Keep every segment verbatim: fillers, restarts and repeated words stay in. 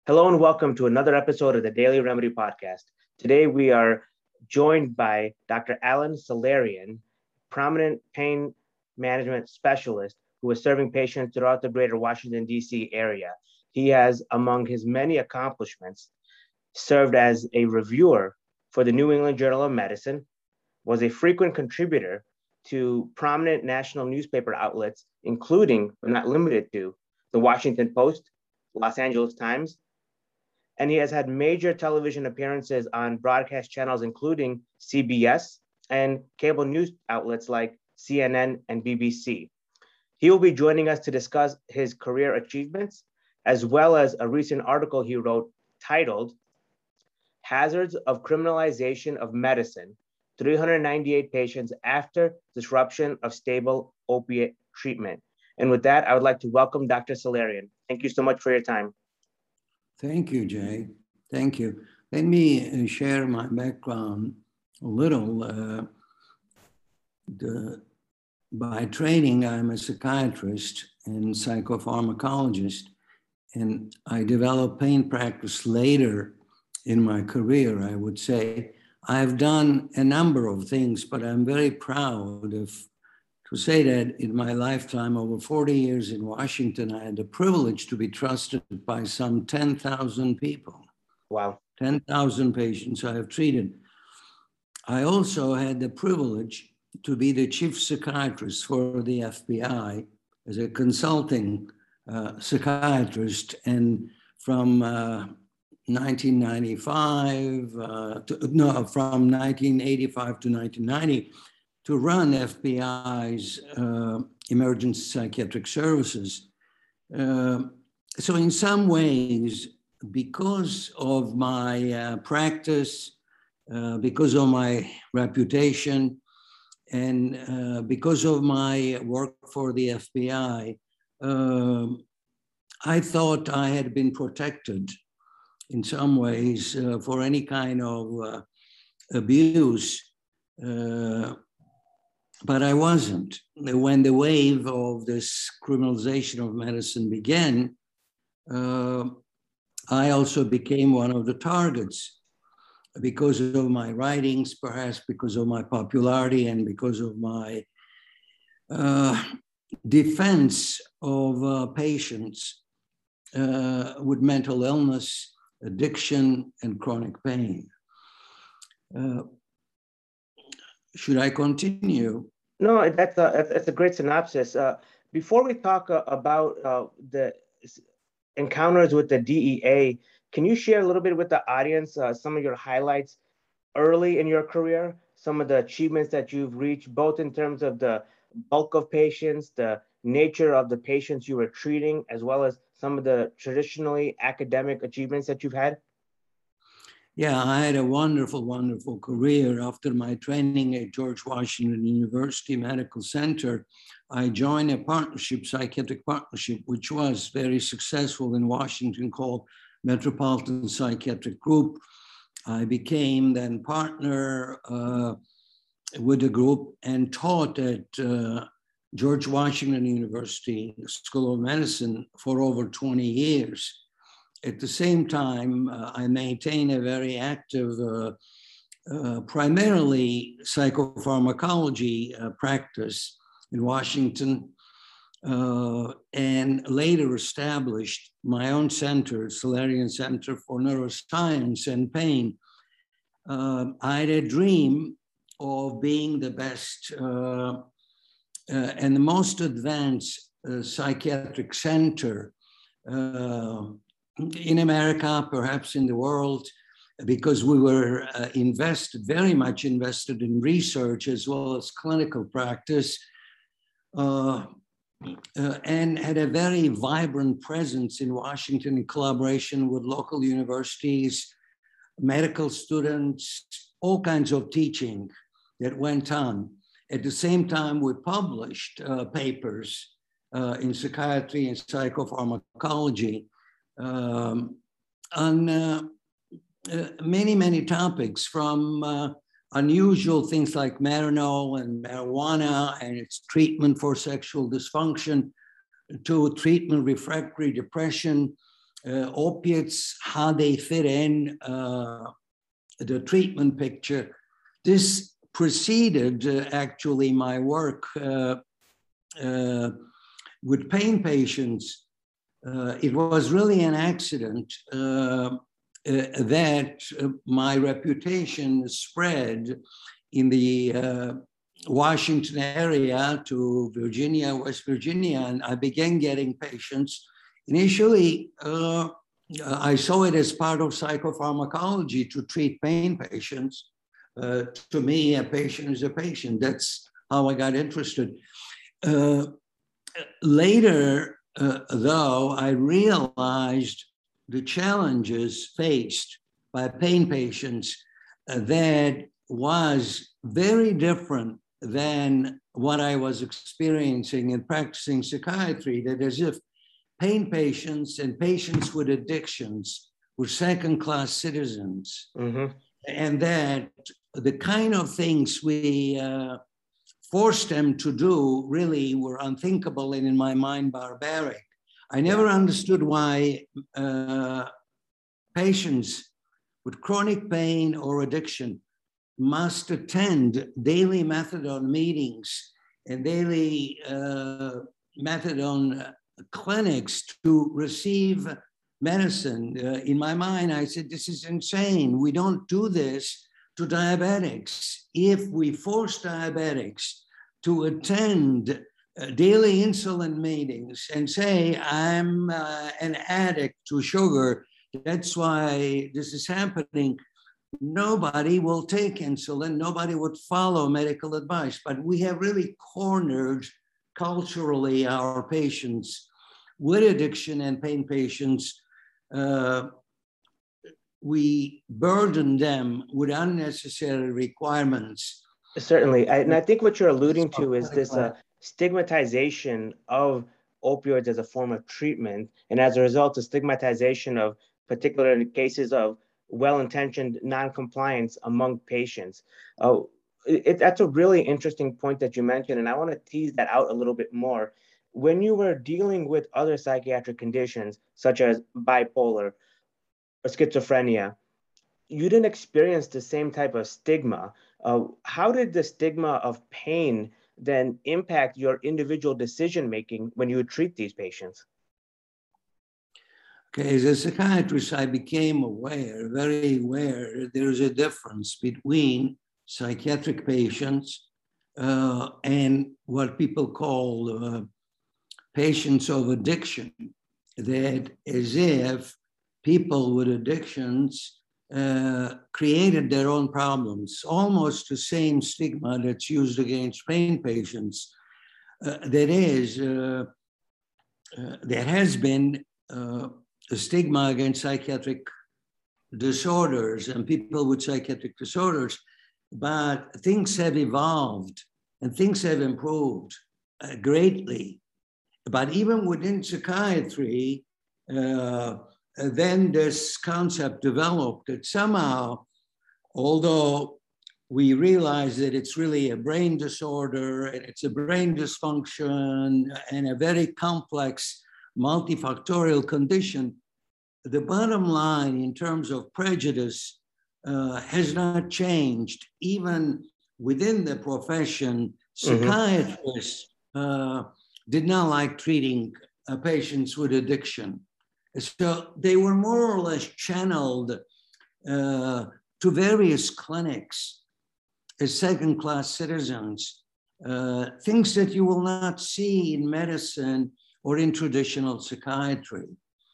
Hello and welcome to another episode of the Daily Remedy Podcast. Today we are joined by Doctor Alan Salerian, prominent pain management specialist who is serving patients throughout the greater Washington, D C area. He has, among his many accomplishments, served as a reviewer for the New England Journal of Medicine, was a frequent contributor to prominent national newspaper outlets, including, but not limited to, the Washington Post, Los Angeles Times, and he has had major television appearances on broadcast channels, including C B S and cable news outlets like C N N and B B C. He will be joining us to discuss his career achievements, as well as a recent article he wrote titled Hazards of Criminalization of Medicine, three hundred ninety-eight Patients After Disruption of Stable Opiate Treatment. And with that, I would like to welcome Doctor Salerian. Thank you so much for your time. Thank you, Jay. Thank you. Let me share my background a little. Uh, the, by training, I'm a psychiatrist and psychopharmacologist, and I developed pain practice later in my career, I would say. I've done a number of things, but I'm very proud of to say that in my lifetime, over forty years in Washington, I had the privilege to be trusted by some ten thousand people. Wow. ten thousand patients I have treated. I also had the privilege to be the chief psychiatrist for the F B I as a consulting uh, psychiatrist. And from uh, nineteen ninety-five, uh, to, no, from nineteen eighty-five to nineteen ninety, to run F B I's uh, emergency psychiatric services. Uh, so in some ways, because of my uh, practice, uh, because of my reputation, and uh, because of my work for the F B I, uh, I thought I had been protected in some ways uh, for any kind of uh, abuse. Uh, But I wasn't. When the wave of this criminalization of medicine began, uh, I also became one of the targets because of my writings, perhaps because of my popularity and because of my uh, defense of uh, patients uh, with mental illness, addiction, and chronic pain. Uh, Should I continue? No, that's a, that's a great synopsis. Uh, before we talk uh, about uh, the encounters with the D E A, can you share a little bit with the audience uh, some of your highlights early in your career, some of the achievements that you've reached, both in terms of the bulk of patients, the nature of the patients you were treating, as well as some of the traditionally academic achievements that you've had? Yeah, I had a wonderful, wonderful career. After my training at George Washington University Medical Center, I joined a partnership, psychiatric partnership, which was very successful in Washington, called Metropolitan Psychiatric Group. I became then partner uh, with the group and taught at uh, George Washington University School of Medicine for over twenty years. At the same time, uh, I maintain a very active, uh, uh, primarily psychopharmacology uh, practice in Washington, uh, and later established my own center, Salerian Center for Neuroscience and Pain. Uh, I had a dream of being the best uh, uh, and the most advanced uh, psychiatric center uh, in America, perhaps in the world, because we were uh, invested, very much invested in research as well as clinical practice, uh, uh, and had a very vibrant presence in Washington in collaboration with local universities, medical students, all kinds of teaching that went on. At the same time, we published uh, papers uh, in psychiatry and psychopharmacology Um, on uh, uh, many, many topics, from uh, unusual things like Marinol and marijuana and its treatment for sexual dysfunction, to treatment refractory depression, uh, opiates, how they fit in uh, the treatment picture. This preceded uh, actually my work uh, uh, with pain patients. Uh, it was really an accident uh, uh, that uh, my reputation spread in the uh, Washington area to Virginia, West Virginia, and I began getting patients. Initially, uh, I saw it as part of psychopharmacology to treat pain patients. Uh, to me, a patient is a patient. That's how I got interested. Uh, later, uh, though, I realized the challenges faced by pain patients uh, that was very different than what I was experiencing in practicing psychiatry, that as if pain patients and patients with addictions were second-class citizens. Mm-hmm. And that the kind of things we uh, forced them to do really were unthinkable and in my mind barbaric. I never understood why uh, patients with chronic pain or addiction must attend daily methadone meetings and daily uh, methadone clinics to receive medicine. Uh, in my mind, I said, this is insane. We don't do this to diabetics. If we force diabetics to attend uh, daily insulin meetings and say, I'm uh, an addict to sugar, that's why this is happening, nobody will take insulin, nobody would follow medical advice. But we have really cornered culturally our patients with addiction and pain patients. Uh, we burden them with unnecessary requirements. Certainly, I, and I think what you're alluding to is this uh, stigmatization of opioids as a form of treatment, and as a result, a stigmatization of particular cases of well-intentioned non-compliance among patients. Uh, it, that's a really interesting point that you mentioned, and I want to tease that out a little bit more. When you were dealing with other psychiatric conditions, such as bipolar or schizophrenia, you didn't experience the same type of stigma. Uh, how did the stigma of pain then impact your individual decision-making when you would treat these patients? Okay, as a psychiatrist, I became aware, very aware, there's a difference between psychiatric patients uh, and what people call uh, patients of addiction, that as if people with addictions uh, created their own problems, almost the same stigma that's used against pain patients. Uh, that is, uh, uh, there has been uh, a stigma against psychiatric disorders and people with psychiatric disorders, but things have evolved and things have improved uh, greatly. But even within psychiatry, uh, then this concept developed that somehow, although we realize that it's really a brain disorder and it's a brain dysfunction and a very complex multifactorial condition, the bottom line in terms of prejudice uh, has not changed. Even within the profession, psychiatrists uh, did not like treating uh, patients with addiction. So they were more or less channeled uh, to various clinics as second-class citizens, uh, things that you will not see in medicine or in traditional psychiatry.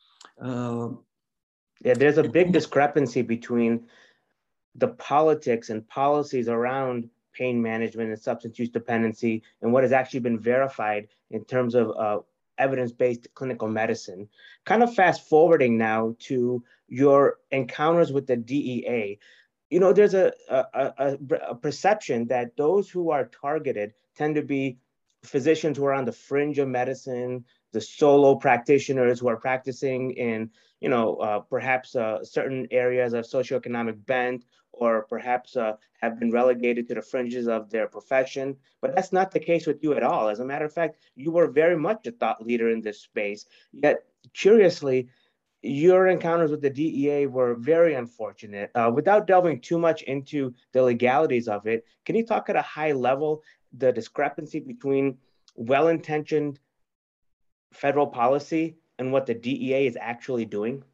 Uh, yeah, there's a big discrepancy between the politics and policies around pain management and substance use dependency and what has actually been verified in terms of uh, evidence-based clinical medicine. Kind of fast forwarding now to your encounters with the D E A. You know, there's a, a, a, a perception that those who are targeted tend to be physicians who are on the fringe of medicine, the solo practitioners who are practicing in, you know, uh, perhaps uh, certain areas of socioeconomic bent, or perhaps uh, have been relegated to the fringes of their profession. But that's not the case with you at all. As a matter of fact, you were very much a thought leader in this space. Yet, curiously, your encounters with the D E A were very unfortunate. Uh, without delving too much into the legalities of it, can you talk at a high level the discrepancy between well-intentioned federal policy and what the D E A is actually doing?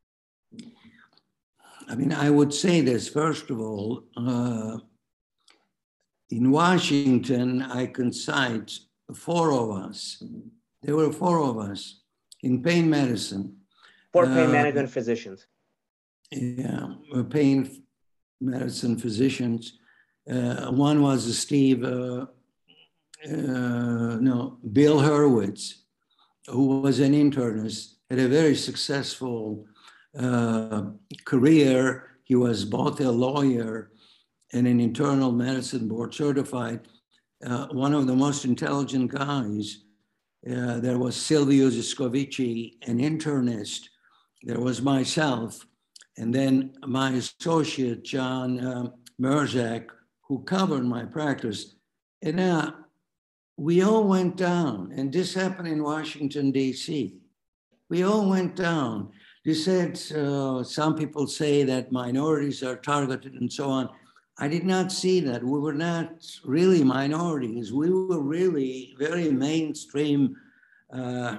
I mean, I would say this, first of all, uh, in Washington, I can cite four of us. There were four of us in pain medicine. Four pain uh, management physicians. Yeah, pain medicine physicians. Uh, one was Steve, uh, uh, no, Bill Hurwitz, who was an internist, had a very successful uh, career. He was both a lawyer and an internal medicine board certified, uh, one of the most intelligent guys. Uh, there was Silvio Ziscovici, an internist. There was myself, and then my associate, John uh, Merzak, who covered my practice. And uh, we all went down, and this happened in Washington, D C. We all went down. They said, uh, some people say that minorities are targeted and so on. I did not see that. We were not really minorities. We were really very mainstream uh,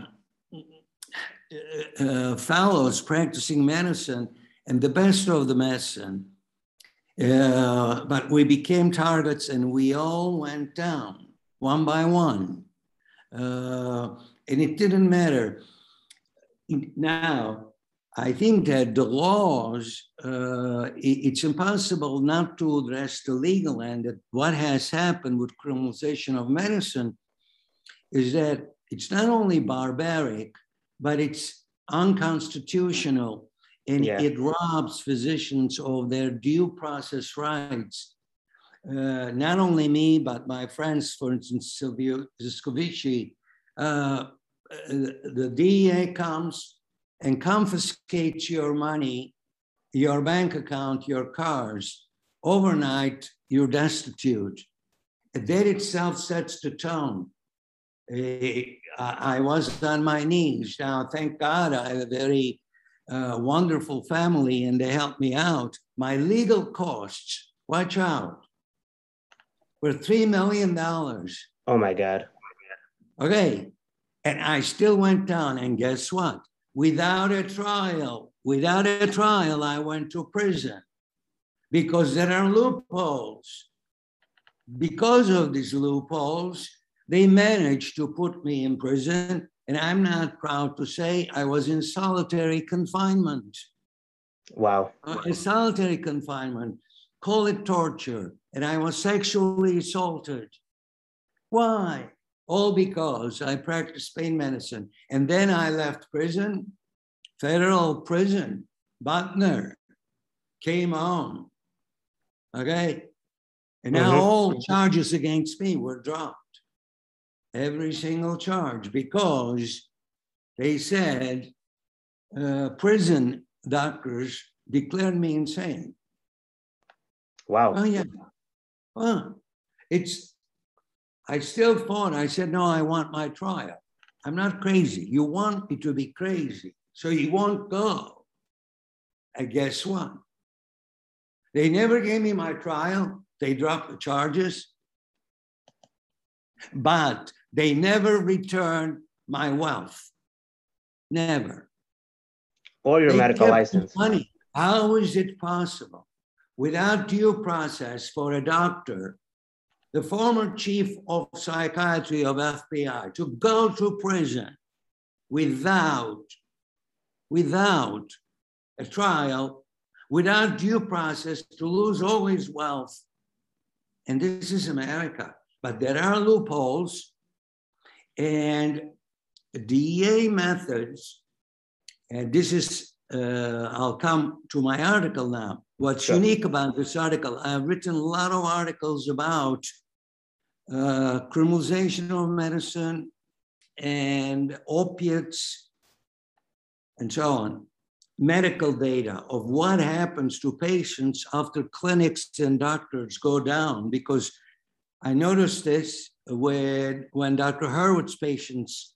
uh, fellows practicing medicine and the best of the medicine. Uh, but we became targets and we all went down one by one. Uh, and it didn't matter. Now, I think that the laws, uh, it's impossible not to address the legal end. That what has happened with criminalization of medicine is that it's not only barbaric, but it's unconstitutional, and yeah. it robs physicians of their due process rights. Uh, not only me, but my friends, for instance, Silvio Ziscovici, uh, the D E A comes and confiscates your money, your bank account, your cars. Overnight, you're destitute. That itself sets the tone. Uh, I was on my knees. Now, thank God, I have a very uh, wonderful family and they helped me out. My legal costs, watch out, were three million dollars. Oh my God. Okay, and I still went down, and guess what? Without a trial, without a trial, I went to prison because there are loopholes. Because of these loopholes, they managed to put me in prison, and I'm not proud to say I was in solitary confinement. Wow. Uh, in solitary confinement, call it torture, and I was sexually assaulted. Why? All because I practiced pain medicine. And then I left prison, federal prison, Butner, came home, okay? And now mm-hmm. all charges against me were dropped. Every single charge, because they said uh, prison doctors declared me insane. Wow. Oh, yeah. Well, it's, I still fought. I said, no, I want my trial. I'm not crazy. You want me to be crazy, so you won't go. And guess what? They never gave me my trial. They dropped the charges. But they never returned my wealth. Never. Or your they medical license. Money. How is it possible? Without due process for a doctor, the former chief of psychiatry of F B I, to go to prison without, without a trial, without due process, to lose all his wealth. And this is America. But there are loopholes, and D E A methods, and this is, uh, I'll come to my article now. What's sure. unique about this article, I've written a lot of articles about uh, criminalization of medicine and opiates and so on. Medical data of what happens to patients after clinics and doctors go down, because I noticed this when, when Doctor Hurwitz's patients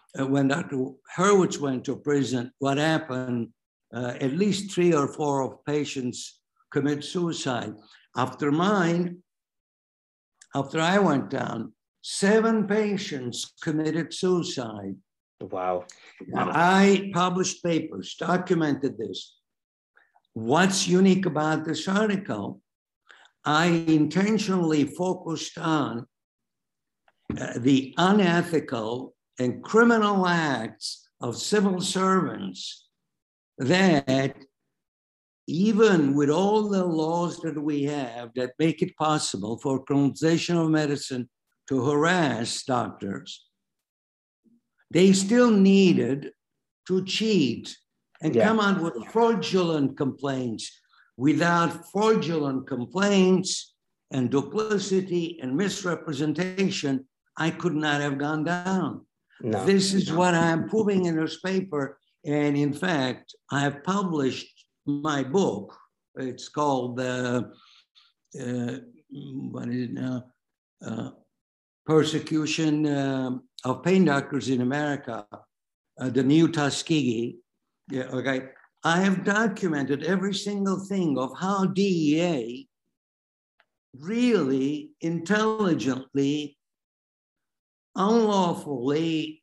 uh, when Doctor Hurwitz went to prison, what happened, uh, at least three or four of patients commit suicide. After mine, after I went down, seven patients committed suicide. Wow. Now, I published papers, documented this. What's unique about this article? I intentionally focused on uh, the unethical and criminal acts of civil servants that, even with all the laws that we have that make it possible for criminalization of medicine to harass doctors, they still needed to cheat and Yeah. come out with fraudulent complaints. Without fraudulent complaints and duplicity and misrepresentation, I could not have gone down. No. This is what I'm proving in this paper. And in fact, I have published my book. It's called, uh, uh, what is it now? Uh, Persecution uh, of Pain Doctors in America, uh, the New Tuskegee. Yeah, okay. I have documented every single thing of how D E A really intelligently, unlawfully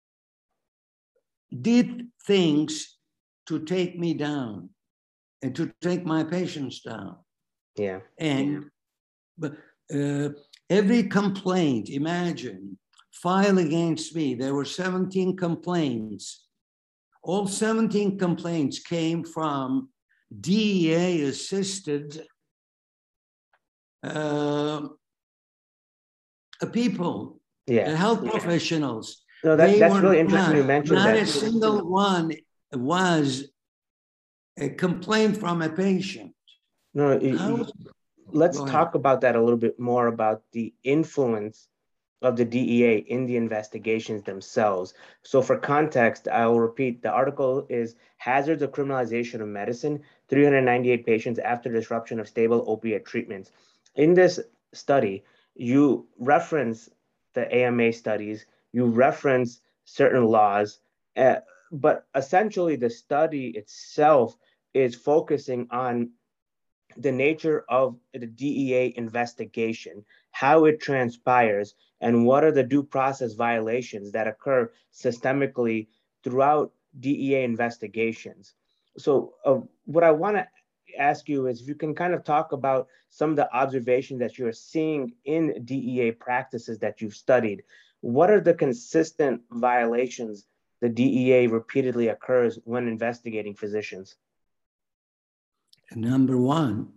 did things to take me down and to take my patients down. Yeah. And but uh, every complaint, imagine, filed against me, there were seventeen complaints. All seventeen complaints came from D E A-assisted uh, people, Yeah. health professionals. No, that, They that's were really interesting not, you mentioned not that. a single one was a complaint from a patient. No, you, How- you- let's Go ahead. talk about that a little bit more, about the influence of the D E A in the investigations themselves. So for context, I will repeat, the article is Hazards of Criminalization of Medicine, three hundred ninety-eight patients after disruption of stable opiate treatments. In this study, you reference the A M A studies, you reference certain laws, uh, but essentially the study itself is focusing on the nature of the D E A investigation, how it transpires, and what are the due process violations that occur systemically throughout D E A investigations. So uh, what I want to ask you is if you can kind of talk about some of the observations that you're seeing in D E A practices that you've studied. What are the consistent violations the D E A repeatedly occurs when investigating physicians? Number one,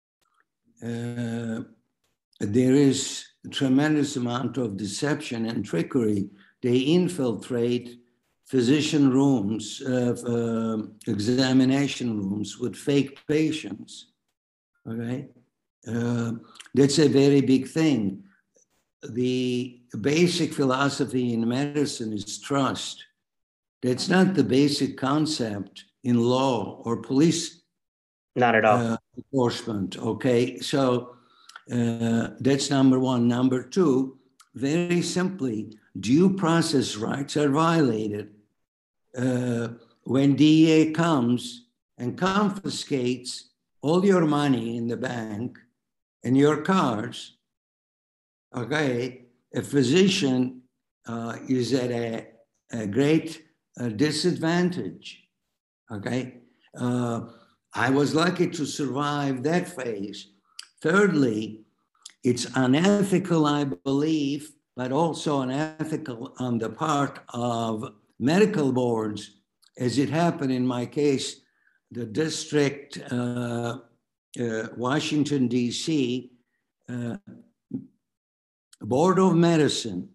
uh, there is a tremendous amount of deception and trickery. They infiltrate physician rooms, uh, uh, examination rooms with fake patients, okay? Uh, that's a very big thing. The basic philosophy in medicine is trust. That's not the basic concept in law or police Not at all. uh, enforcement, okay? So uh, that's number one. Number two, very simply, due process rights are violated uh, when D E A comes and confiscates all your money in the bank and your cars. Okay, a physician uh, is at a, a great uh, disadvantage. Okay, uh, I was lucky to survive that phase. Thirdly, it's unethical, I believe, but also unethical on the part of medical boards, as it happened in my case, the district, uh, uh, Washington, D C, uh, Board of Medicine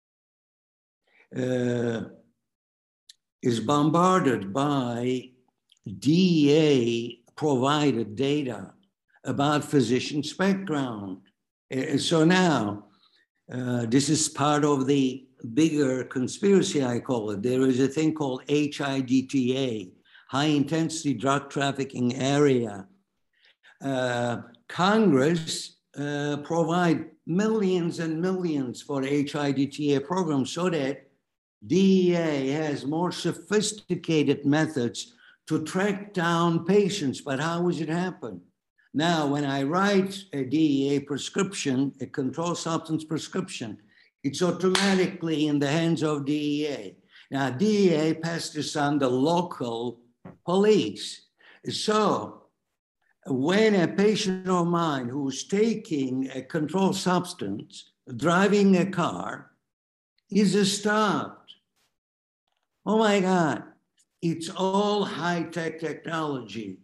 uh, is bombarded by D E A provided data about physicians' background. Uh, so now, uh, this is part of the bigger conspiracy, I call it. There is a thing called H I D T A, High Intensity Drug Trafficking Area. Uh, Congress uh, provide millions and millions for H I D T A programs so that D E A has more sophisticated methods to track down patients, but how does it happen? Now, when I write a D E A prescription, a controlled substance prescription, it's automatically in the hands of D E A. Now, D E A passes this on the local police. So when a patient of mine who's taking a controlled substance, driving a car, is stopped, oh my God, it's all high-tech technology.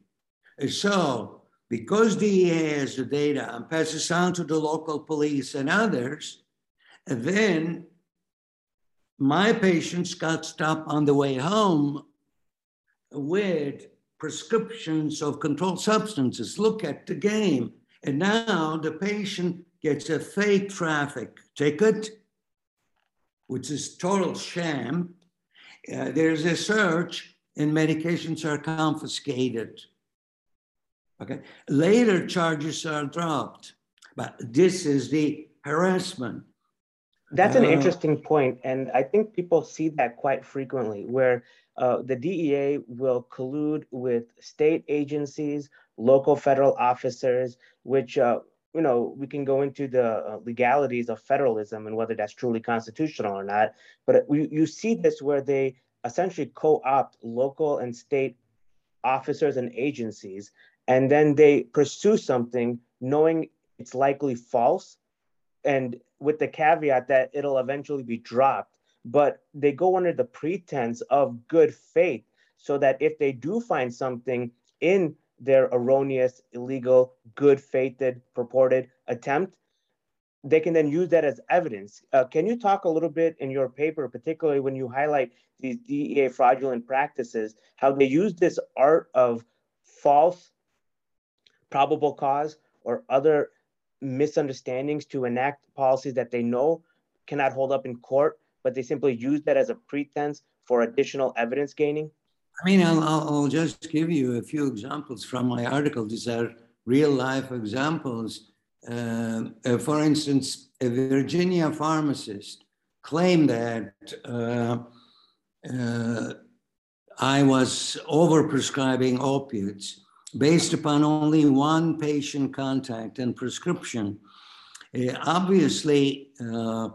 So because D E A has the data and passes on to the local police and others, and then my patients got stopped on the way home with prescriptions of controlled substances. Look at the game. And now the patient gets a fake traffic ticket, which is total sham. Uh, there's a search and medications are confiscated. Okay. Later charges are dropped, but this is the harassment. That's an interesting point, and I think people see that quite frequently, where uh, the D E A will collude with state agencies, local federal officers, which, uh, you know, we can go into the uh, legalities of federalism and whether that's truly constitutional or not, but we, you see this where they essentially co-opt local and state officers and agencies, and then they pursue something knowing it's likely false, and with the caveat that it'll eventually be dropped, but they go under the pretense of good faith so that if they do find something in their erroneous, illegal, good faithed, purported attempt, they can then use that as evidence. Uh, can you talk a little bit in your paper, particularly when you highlight these D E A fraudulent practices, how they use this art of false probable cause or other misunderstandings to enact policies that they know cannot hold up in court, but they simply use that as a pretense for additional evidence gaining? I mean, I'll, I'll just give you a few examples from my article. These are real life examples. Uh, uh, for instance, a Virginia pharmacist claimed that uh, uh, I was overprescribing opiates based upon only one patient contact and prescription. Uh, obviously, uh,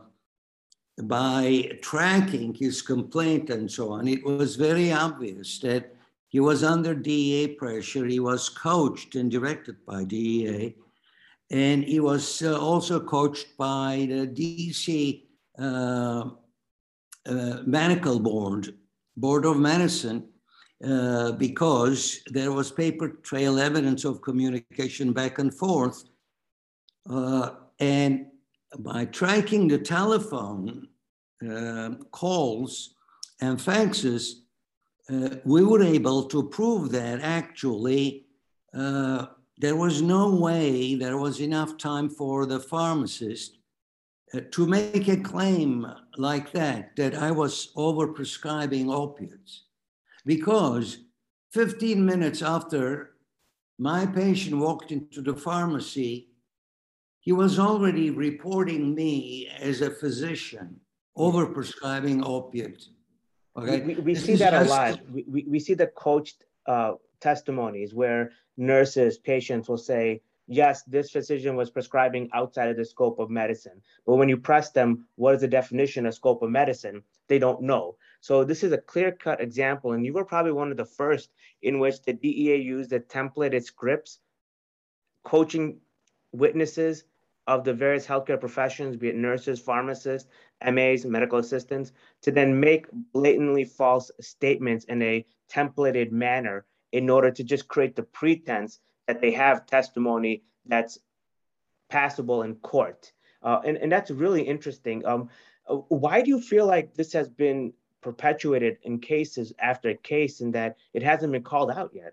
by tracking his complaint and so on, it was very obvious that he was under D E A pressure. He was coached and directed by D E A. And he was uh, also coached by the D C uh, uh, Medical Board, Board of Medicine, uh, because there was paper trail evidence of communication back and forth. Uh, and by tracking the telephone uh, calls and faxes, uh, we were able to prove that actually uh, there was no way there was enough time for the pharmacist uh, to make a claim like that, that I was overprescribing opiates. Because fifteen minutes after my patient walked into the pharmacy, he was already reporting me as a physician overprescribing opiates. Okay, we, we, we see that just... a lot. We, we, we see the coached uh, testimonies where nurses, patients will say, yes, this physician was prescribing outside of the scope of medicine. But when you press them, what is the definition of scope of medicine? They don't know. So this is a clear-cut example, and you were probably one of the first in which the D E A used the templated scripts, coaching witnesses of the various healthcare professions, be it nurses, pharmacists, M As, medical assistants, to then make blatantly false statements in a templated manner in order to just create the pretense that they have testimony that's passable in court. Uh, and, and that's really interesting. Um, why do you feel like this has been perpetuated in cases after case and that it hasn't been called out yet?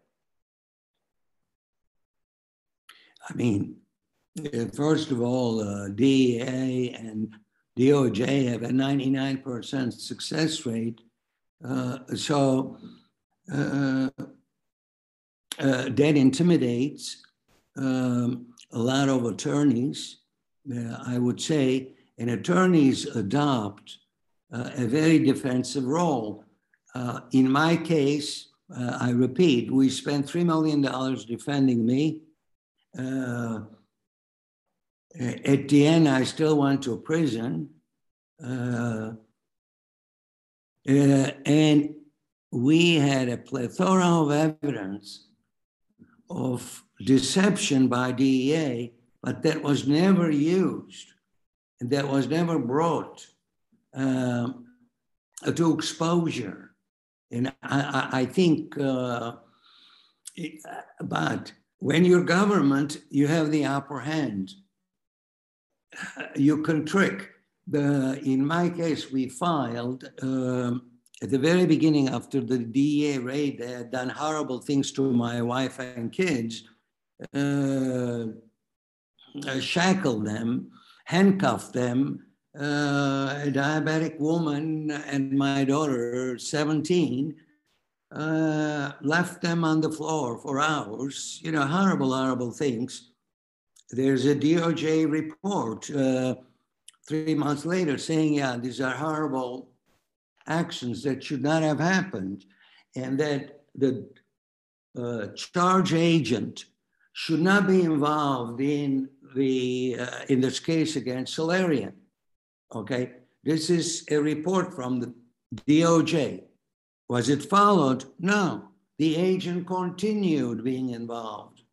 I mean, first of all, uh, D E A and D O J have a ninety-nine percent success rate. Uh, so uh, uh, that intimidates um, a lot of attorneys, uh, I would say, and attorneys adopt uh, a very defensive role. Uh, in my case, uh, I repeat, we spent three million dollars defending me. Uh, at the end, I still went to prison. Uh, uh, and we had a plethora of evidence of deception by D E A, but that was never used, and that was never brought um, to exposure. And I, I think, uh, it, but when you're government, you have the upper hand. You can trick. The, in my case, we filed um, at the very beginning after the D E A raid. They had done horrible things to my wife and kids, uh, shackled them, handcuffed them. Uh, a diabetic woman and my daughter, seventeen, uh, left them on the floor for hours. You know, horrible, horrible things. There's a D O J report uh, three months later saying, yeah, these are horrible actions that should not have happened, and that the uh, charge agent should not be involved in the uh, in this case against Salarian. Okay, this is a report from the D O J. Was it followed? No. The agent continued being involved.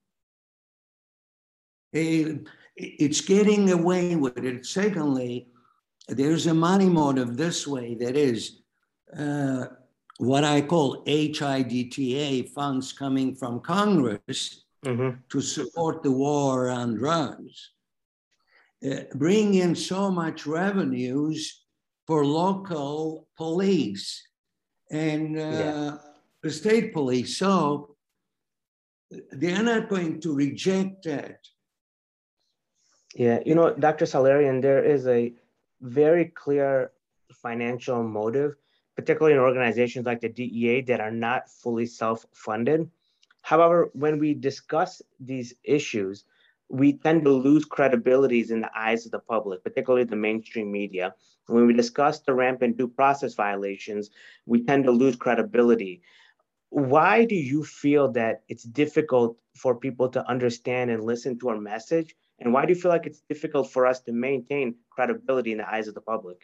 It's getting away with it. Secondly, there's a money motive this way that is uh, what I call H I D T A funds coming from Congress mm-hmm. to support the war on drugs. Uh, bring in so much revenues for local police and uh, yeah. the state police. So they're not going to reject that. Yeah, you know, Doctor Salarian, there is a very clear financial motive, particularly in organizations like the D E A that are not fully self-funded. However, when we discuss these issues, we tend to lose credibility in the eyes of the public, particularly the mainstream media. When we discuss the rampant due process violations, we tend to lose credibility. Why do you feel that it's difficult for people to understand and listen to our message? And why do you feel like it's difficult for us to maintain credibility in the eyes of the public?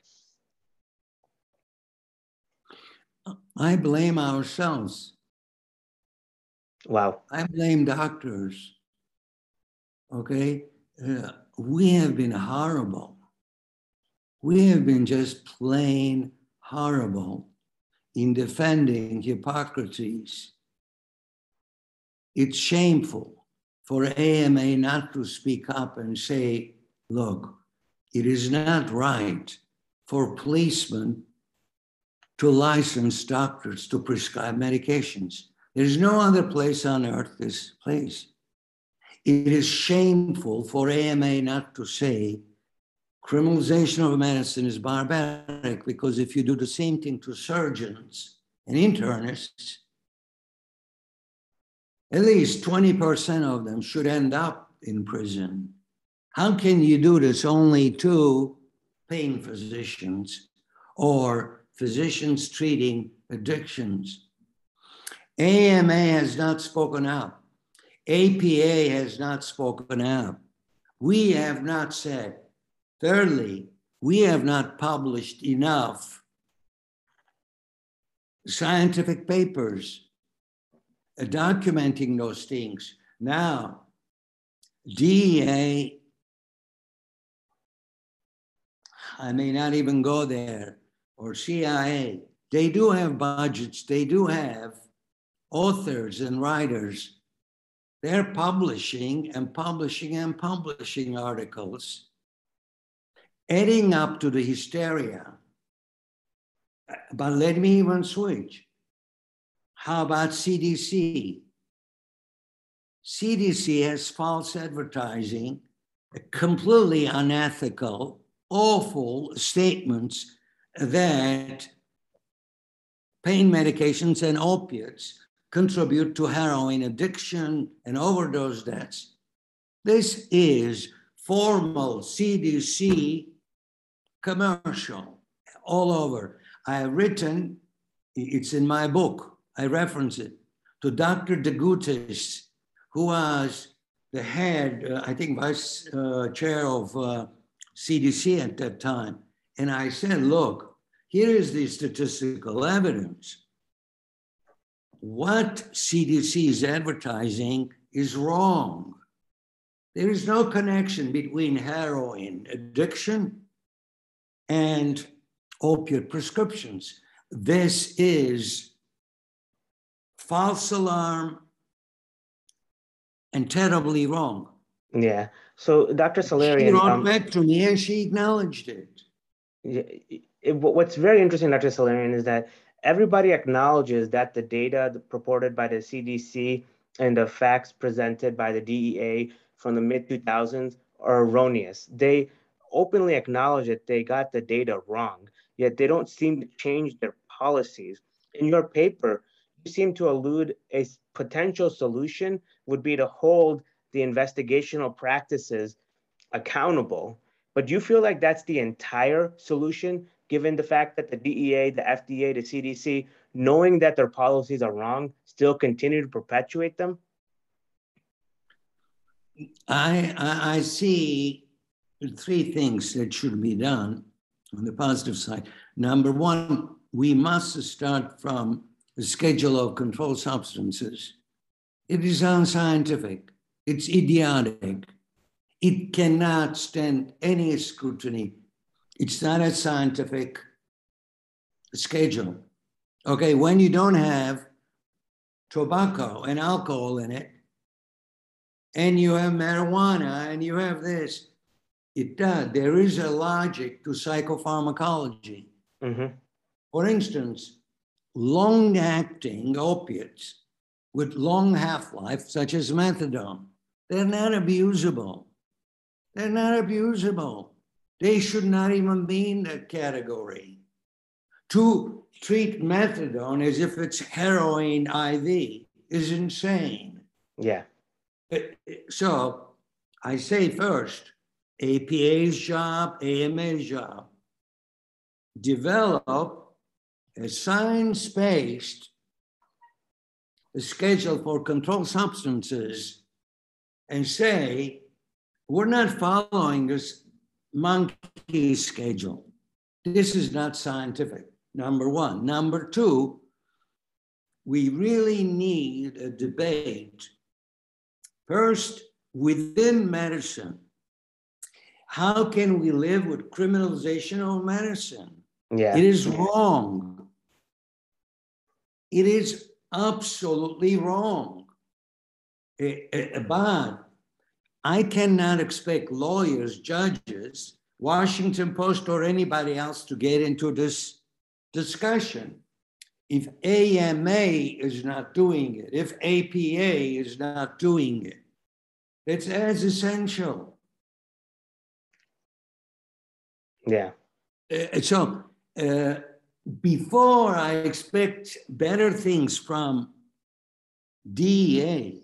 I blame ourselves. Wow. I blame doctors. Okay, uh, we have been horrible. We have been just plain horrible in defending Hippocrates. It's shameful for A M A not to speak up and say, look, it is not right for policemen to license doctors to prescribe medications. There's no other place on earth this place. It is shameful for A M A not to say criminalization of medicine is barbaric, because if you do the same thing to surgeons and internists, at least twenty percent of them should end up in prison. How can you do this only to pain physicians or physicians treating addictions? A M A has not spoken up. A P A has not spoken up. We have not said. Thirdly, we have not published enough scientific papers documenting those things. Now, D E A, I may not even go there, or C I A, they do have budgets, they do have authors and writers. They're publishing and publishing and publishing articles, adding up to the hysteria. But let me even switch. How about C D C? C D C has false advertising, completely unethical, awful statements that pain medications and opiates contribute to heroin addiction and overdose deaths. This is formal C D C commercial. all over. I have written, it's in my book, I reference it, to Doctor DeGutis, who was the head, uh, I think, vice uh, chair of uh, C D C at that time. And I said, look, here is the statistical evidence. What C D C is advertising is wrong. There is no connection between heroin addiction and opiate prescriptions. This is false alarm and terribly wrong. Yeah. So Doctor Salerian, she wrote um, back to me and she acknowledged it. It, it, what's very interesting, Doctor Salerian, is that everybody acknowledges that the data purported by the C D C and the facts presented by the D E A from the mid two thousands are erroneous. They openly acknowledge that they got the data wrong, yet they don't seem to change their policies. In your paper, you seem to allude a potential solution would be to hold the investigational practices accountable. But do you feel like that's the entire solution, given the fact that the D E A, the F D A, the C D C, knowing that their policies are wrong, still continue to perpetuate them? I, I, I see three things that should be done on the positive side. Number one, we must start from the schedule of controlled substances. It is unscientific. It's idiotic. It cannot stand any scrutiny. It's not a scientific schedule. Okay, when you don't have tobacco and alcohol in it, and you have marijuana and you have this, it does. There is a logic to psychopharmacology. Mm-hmm. For instance, long-acting opiates with long half-life, such as methadone, they're not abusable. They're not abusable. They should not even be in that category. To treat methadone as if it's heroin I V is insane. Yeah. So I say first, A P A's job, A M A's job, develop a science-based schedule for controlled substances and say, we're not following this monkey schedule. This is not scientific, number one. Number two, we really need a debate, first, within medicine. How can we live with criminalization of medicine? Yeah. It is wrong. It is absolutely wrong. But I cannot expect lawyers, judges, Washington Post, or anybody else to get into this discussion. If A M A is not doing it, if A P A is not doing it, it's as essential. Yeah. Uh, so uh, before I expect better things from D E A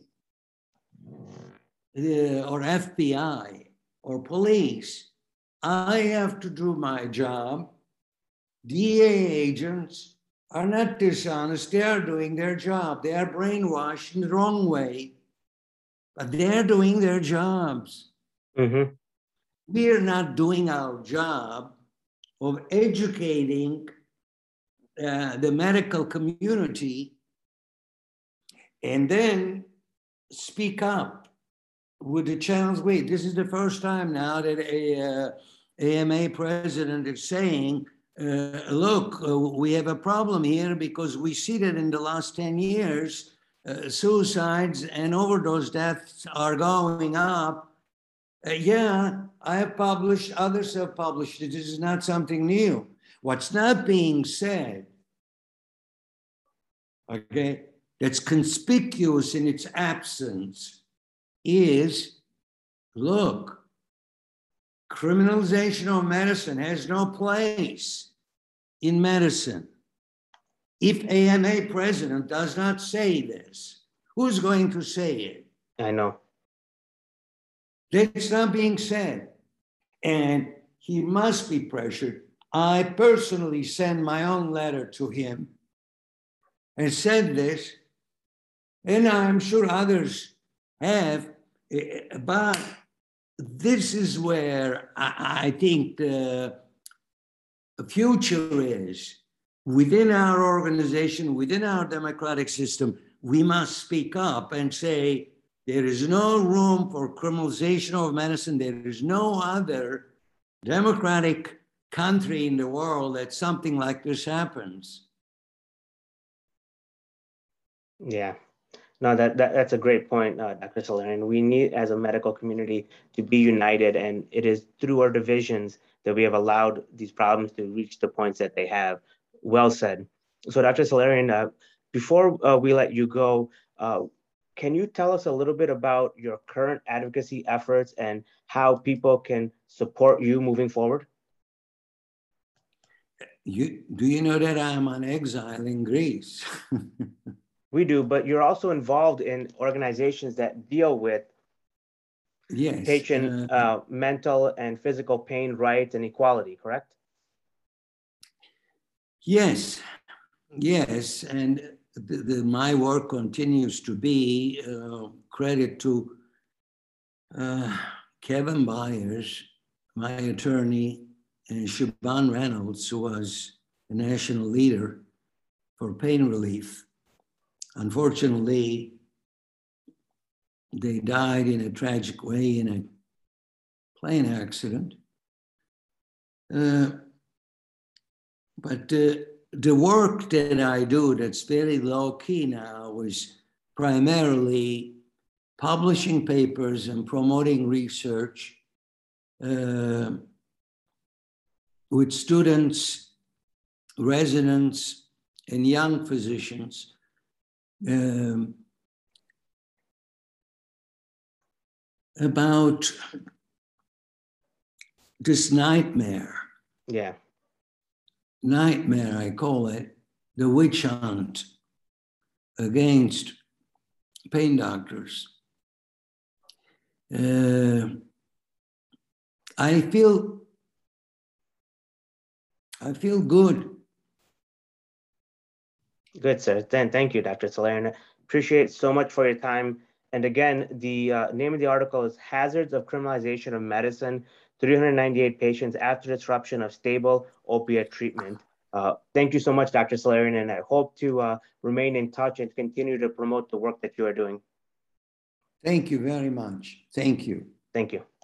uh, or F B I or police, I have to do my job. D E A agents are not dishonest. They are doing their job. They are brainwashed in the wrong way, but they're doing their jobs. Mm-hmm. We are not doing our job of educating uh, the medical community and then speak up with the challenge. Wait, this is the first time now that a uh, A M A president is saying, uh, look, uh, we have a problem here because we see that in the last ten years, uh, suicides and overdose deaths are going up. Uh, yeah, I have published, others have published it. This is not something new. What's not being said, okay, that's conspicuous in its absence is, look, criminalization of medicine has no place in medicine. If A M A president does not say this, who's going to say it? I know. That's not being said. And he must be pressured. I personally sent my own letter to him and said this, and I'm sure others have, but this is where I, I think the future is. Within our organization, within our democratic system, we must speak up and say, there is no room for criminalization of medicine. There is no other democratic country in the world that something like this happens. Yeah, no, that, that that's a great point, uh, Doctor Salerian. We need, as a medical community, to be united, and it is through our divisions that we have allowed these problems to reach the points that they have. Well said. So, Doctor Salerian, uh, before uh, we let you go, uh, can you tell us a little bit about your current advocacy efforts and how people can support you moving forward? You, do you know that I'm on exile in Greece? We do, but you're also involved in organizations that deal with yes, patient uh, uh, mental and physical pain rights and equality, correct? Yes, yes, and the, the, my work continues to be uh, credit to uh, Kevin Byers, my attorney, and Siobhan Reynolds, who was a national leader for pain relief. Unfortunately, they died in a tragic way in a plane accident. Uh, but uh, the work that I do that's very low key now is primarily publishing papers and promoting research uh, with students, residents, and young physicians um, about this nightmare. Yeah. Nightmare, I call it, the witch hunt against pain doctors. Uh, I feel, I feel good. Good, sir. Then thank you, Doctor Salerian. Appreciate so much for your time. And again, the uh, name of the article is Hazards of Criminalization of Medicine, three hundred ninety-eight Patients After Disruption of Stable Opiate Treatment. Uh, thank you so much, Doctor Salerian, and I hope to uh, remain in touch and continue to promote the work that you are doing. Thank you very much. Thank you. Thank you.